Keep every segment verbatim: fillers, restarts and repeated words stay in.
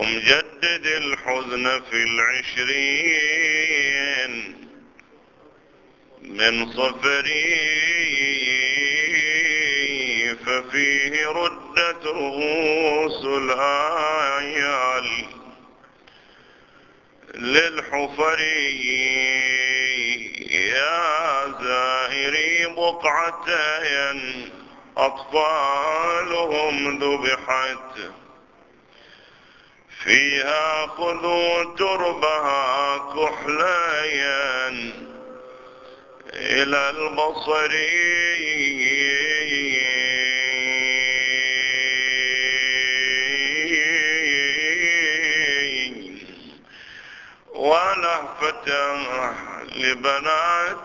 ومجدد الحزن في العشرين من صفري، ففيه ردت رؤوس الآيال للحفري. يا زائري بقعتين أطفالهم ذبحت، فيها خذوا تربها كحليا إلى البصر. ولهفة لبنات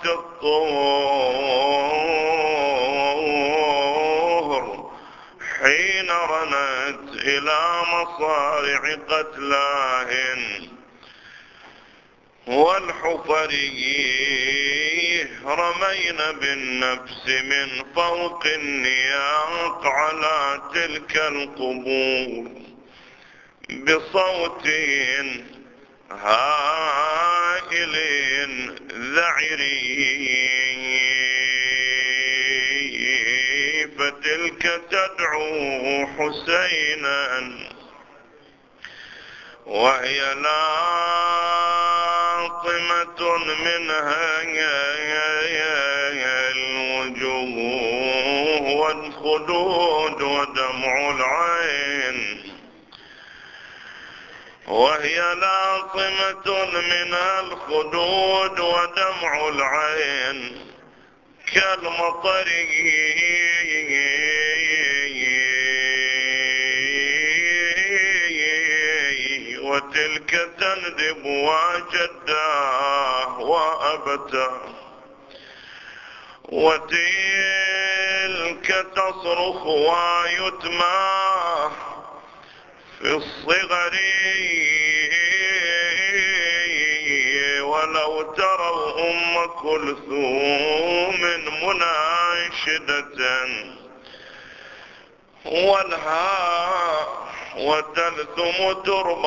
الطهر حين رنت إلى مصارع قتلاهن، والحفري رمين بالنفس من فوق النياق على تلك القبور بصوت هائل ذعري، فتلك تدعو حسينا وهي لاطمة منها الوجوه والخدود ودمع العين، وهي لاطمة منها الخدود ودمع العين كالمطر، وتلك تندب وجداه وأبتاه، وتلك تصرخ ويتماه في الصغر. ولو تروا أم كلثوم مناشدة والهاء وتلثم ترب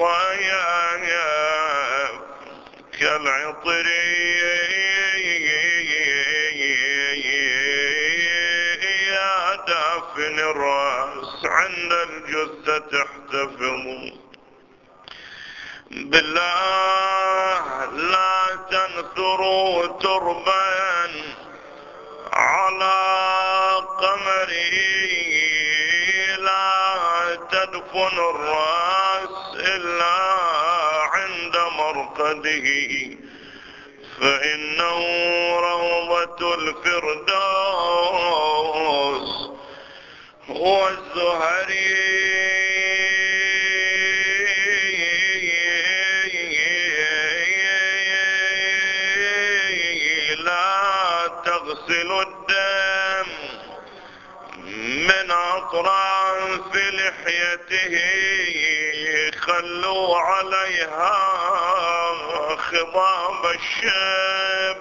الطياب كالعطر، يا دافن الرأس عند الجثة احتفظ بالله لا تنثروا تربا على قمره، لا تدفن الرأس إلا عند مرقده، فإنه روضة الفردوس والزهري. تغسل الدم من أطراف لحيته، خلوا عليها خضاب الشاب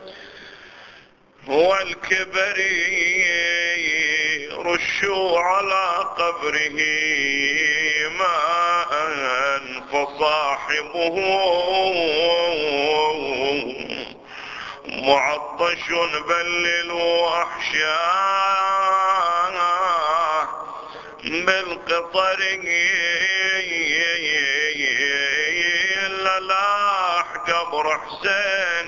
والكبر، رشوا على قبره ماء فصاحبه معطش بللوا أحشاه بالقطر، للاح قبر حسين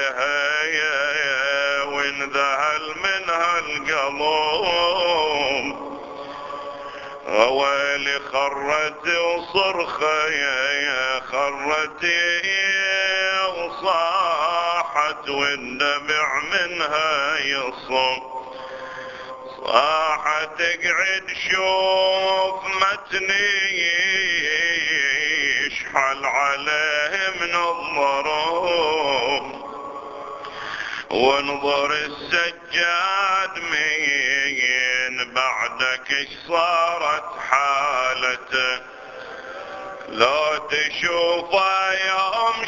لها وانذهل منها القلب، ويلي خرت وصرخة خرت وصاحت والدمع منها يصب، صاحت اقعد شوف متني يشحل عليه من الضروب، وانظر السجاد مين بعدك اش صارت حالته، لو تشوفه يوم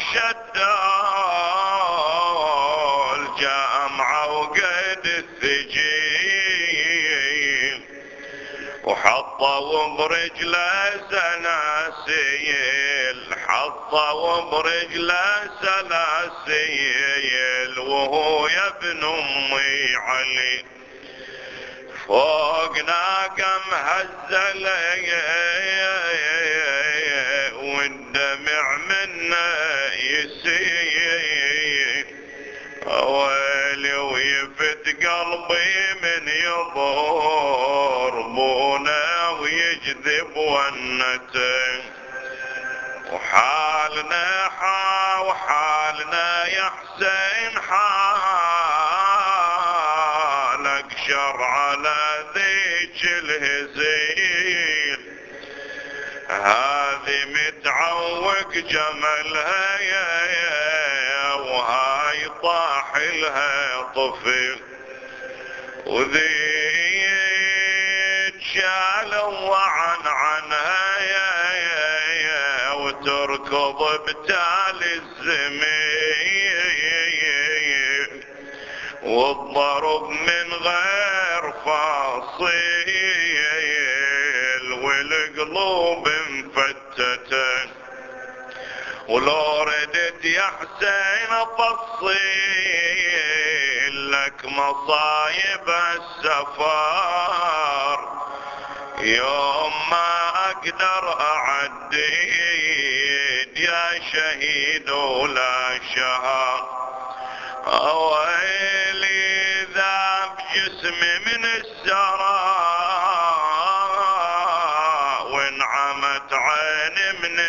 شدال جامعة وقيد الثجين وحط حطوا برجله سلاسيل، حطوا برجله سلاسيل، وهو يا ابن امي علي فوق ناقم هزله والدمع منه يسيل، ويلي ويفت قلبي من يضربونه ويجذب ونته، وحالنا حا وحالنا يا حسين حالك شر على ذيك الهزيل، هذه متعوق جملها يا يا وهاي طاح لها طفل، وذيك شالوا عن عنها يا يا يا وتركض بتالي الزميل، والضرب من غير فاصيل، والقلوب مفتتة، ولو ردت يا حسين افصيل لك مصايب السفر، يوم ما اقدر اعديد يا شهيد ولا شهر، ويلي ذاب جسمي من السراء، وانعمت عيني من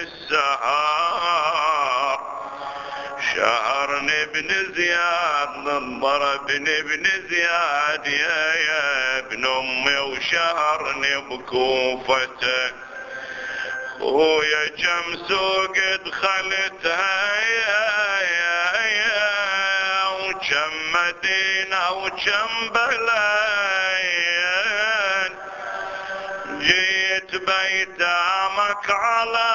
السهر، شهرني ابن زياد ضربني ابن زياد يا يا ابن امي، وشهرني بكوفته، ويا كم سوق دخلتها يا يا يا وكم مدينة وكم بلد، جيت بيتامك على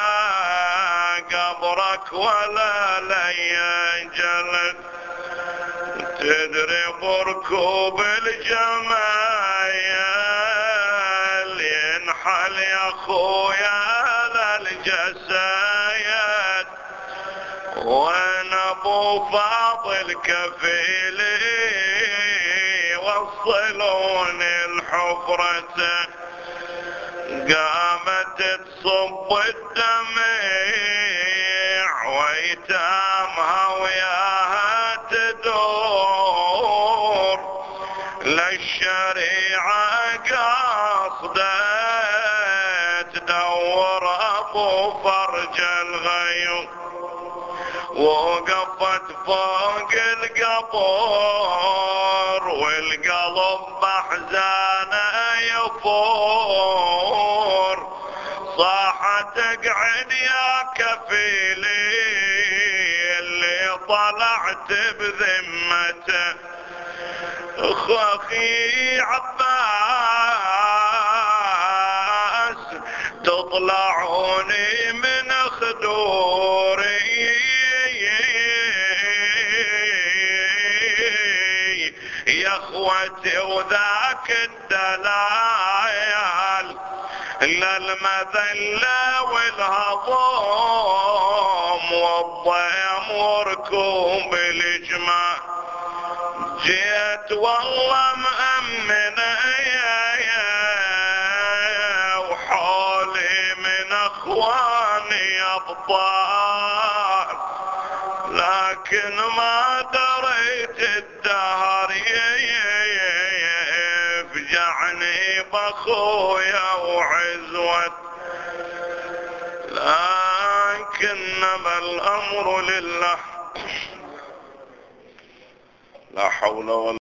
قبرك ولا لي جلد، تدري بركوب الجمايل ينحل يا خويا على الجسايد، وين ابو فاضل كفيلي وصلوني الحفرة، قامت تصب الدمع ويتامها وياها تدور، للشريعة قاصدة تدور ابو فرج الغيوم، وقفت فوق القبر والقلب بحزانه يفور، صاحت اقعد يا كفيلي اللي طلعت بذمته، اخي عباس تطلعوني من خدوري يا اخوتي، وذاك الدلال للمذلة والهضوم والضيم وركوب الجماع، جيت والله مأمنة يا يا وحولي من اخواني ابطال، لكن ما دريت الدهر يفجعني باخويا وعزوة، لكنما الامر لله، لا حول ولا